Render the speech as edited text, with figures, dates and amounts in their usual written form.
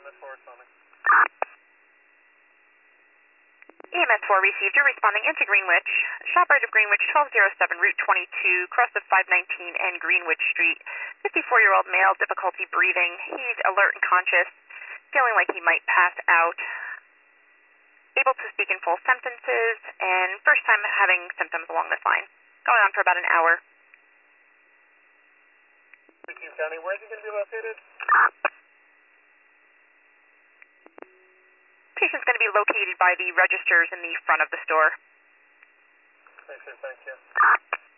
EMS 4 responding. EMS 4 received. You're responding into Greenwich. Shop right of Greenwich, 1207, Route 22, cross of 519 and Greenwich Street. 54-year-old male, difficulty breathing. He's alert and conscious, feeling like he might pass out. Able to speak in full sentences, and first time having symptoms along this line. Going on for about an hour. King County, where is he going to be located? Patient's going to be located by the registers in the front of the store. Thank you.